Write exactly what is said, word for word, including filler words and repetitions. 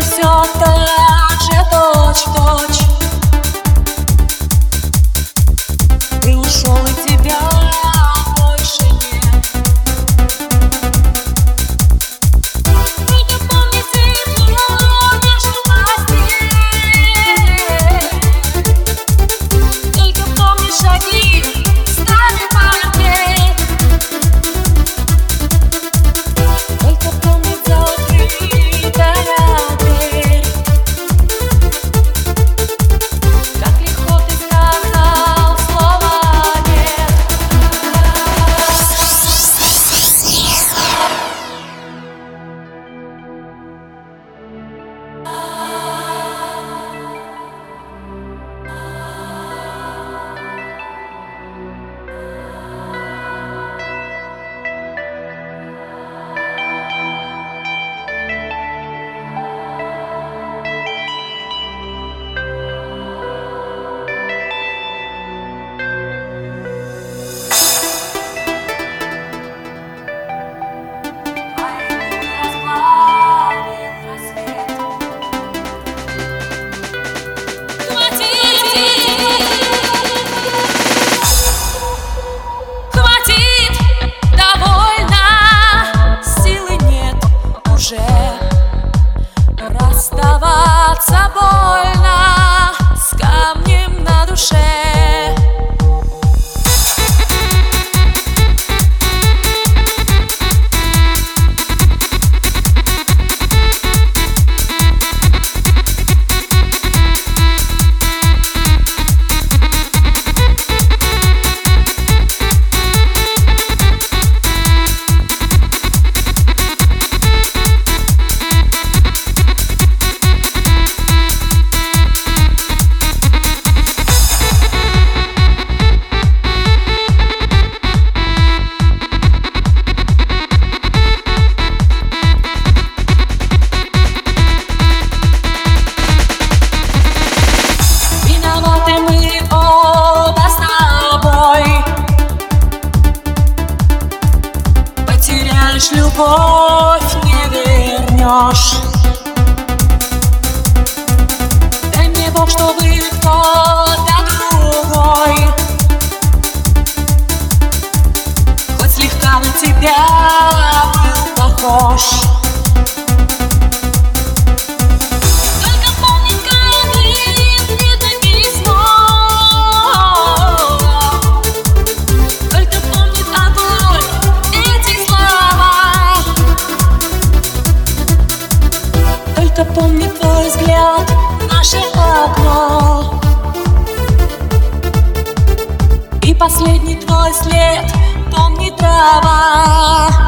все так же точь-в-точь. Ты ушел, и тебя больше нет. Только помни тепло между постель. Только помни шаги старый паркет. Только помни закрытая дверь. Как легко ты сказал слово нет. Расставаться больно с камнем на душе. Любовь не вернешь. Дай мне Бог, чтобы кто-то другой хоть слегка на тебя был похож. Помни твой взгляд, наше окно, и последний твой след, помни трава.